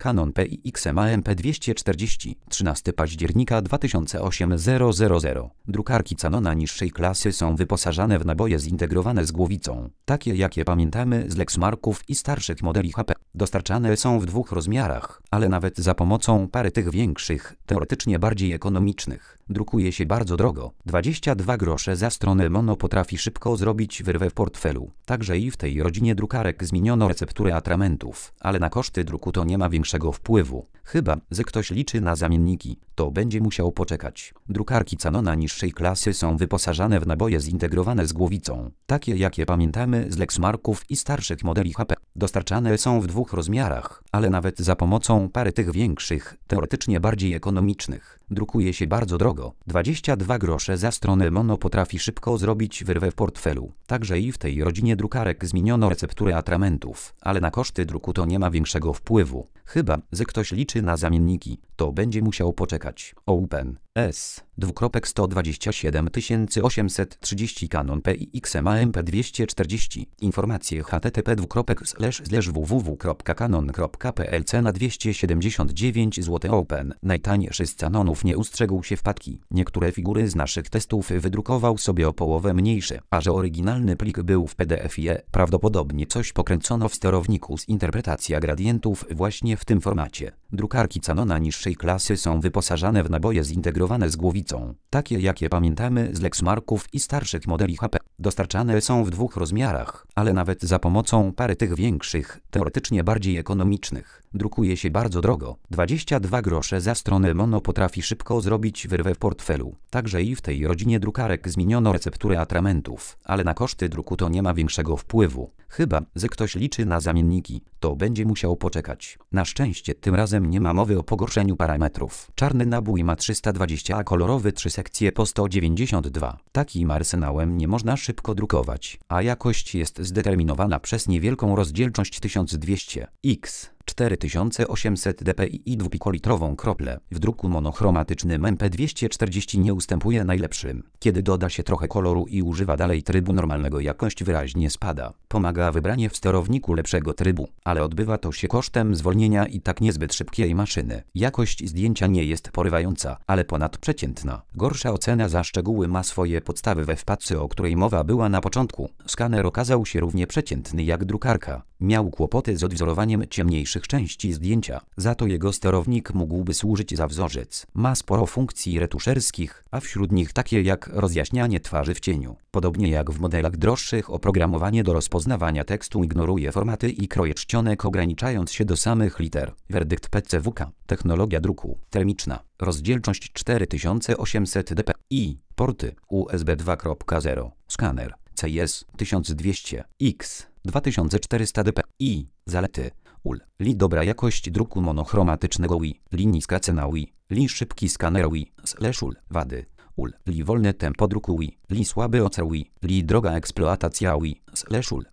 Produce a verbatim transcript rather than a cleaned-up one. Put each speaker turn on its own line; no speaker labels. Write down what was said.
Canon P I X M A M P dwieście czterdzieści, trzynastego października dwa tysiące ósmego. Drukarki Canona niższej klasy są wyposażane w naboje zintegrowane z głowicą, takie jakie pamiętamy z Lexmarków i starszych modeli H P. Dostarczane są w dwóch rozmiarach, ale nawet za pomocą pary tych większych, teoretycznie bardziej ekonomicznych, drukuje się bardzo drogo. dwadzieścia dwa grosze za stronę mono potrafi szybko zrobić wyrwę w portfelu. Także i w tej rodzinie drukarek zmieniono receptury atramentów, ale na koszty druku to nie ma większego wpływu. Chyba, że ktoś liczy na zamienniki, to będzie musiał poczekać. Drukarki Canona niższej klasy są wyposażane w naboje zintegrowane z głowicą, takie jakie pamiętamy z Lexmarków i starszych modeli H P. Dostarczane są w dwóch rozmiarach, ale nawet za pomocą pary tych większych, teoretycznie bardziej ekonomicznych, drukuje się bardzo drogo. dwadzieścia dwa grosze za stronę mono potrafi szybko zrobić wyrwę w portfelu. Także i w tej rodzinie drukarek zmieniono receptury atramentów, ale na koszty druku to nie ma większego wpływu. Chyba, że ktoś liczy na zamienniki, to będzie musiał poczekać. Open S sto dwadzieścia siedem tysięcy osiemset trzydzieści Canon P I X M A M P dwieście czterdzieści. Informacje h t t p w w w kropka canon kropka p l cena dwieście siedemdziesiąt dziewięć złotych. Open. Najtańszy z Canonów nie ustrzegł się wpadki. Niektóre figury z naszych testów wydrukował sobie o połowę mniejsze, a że oryginalny plik był w P D F-ie, prawdopodobnie coś pokręcono w sterowniku z interpretacja gradientów właśnie w tym formacie. Drukarki Canona niższej klasy są wyposażane w naboje zintegrowane z głowicą, takie jakie pamiętamy z Lexmarków i starszych modeli H P. Dostarczane są w dwóch rozmiarach, ale nawet za pomocą pary tych większych, teoretycznie bardziej ekonomicznych, drukuje się bardzo drogo. dwadzieścia dwa grosze za stronę mono potrafi szybko zrobić wyrwę w portfelu. Także i w tej rodzinie drukarek zmieniono receptury atramentów, ale na koszty druku to nie ma większego wpływu. Chyba, że ktoś liczy na zamienniki, to będzie musiał poczekać. Na szczęście tym razem nie ma mowy o pogorszeniu parametrów. Czarny nabój ma trzysta dwadzieścia, a kolorowy trzy sekcje po sto dziewięćdziesiąt dwa. Takim arsenałem nie można szybko drukować, a jakość jest zdeterminowana przez niewielką rozdzielczość tysiąc dwieście x cztery tysiące osiemset dpi i dwupikolitrową kroplę. W druku monochromatycznym M P dwieście czterdzieści nie ustępuje najlepszym. Kiedy doda się trochę koloru i używa dalej trybu normalnego, jakość wyraźnie spada. Pomaga wybranie w sterowniku lepszego trybu, ale odbywa to się kosztem zwolnienia i tak niezbyt szybkiej maszyny. Jakość zdjęcia nie jest porywająca, ale ponadprzeciętna. Gorsza ocena za szczegóły ma swoje podstawy we wpadce, o której mowa była na początku. Skaner okazał się równie przeciętny jak drukarka. Miał kłopoty z odwzorowaniem ciemniejszych części zdjęcia, za to jego sterownik mógłby służyć za wzorzec. Ma sporo funkcji retuszerskich, a wśród nich takie jak rozjaśnianie twarzy w cieniu. Podobnie jak w modelach droższych, oprogramowanie do rozpoznawania tekstu ignoruje formaty i kroje czcionek, ograniczając się do samych liter. Werdykt P C W K. Technologia druku termiczna. Rozdzielczość cztery tysiące osiemset dpi. Porty U S B dwa kropka zero. Skaner C I S tysiąc dwieście x dwa tysiące czterysta dpi. Zalety: U L. Li dobra jakość druku monochromatycznego U I. Li niska cena U I. Li szybki skaner U I. Slash U L. Wady: U L. Li wolne tempo druku U I. Li słaby ocer U I. Li droga eksploatacja U I. Slash U L.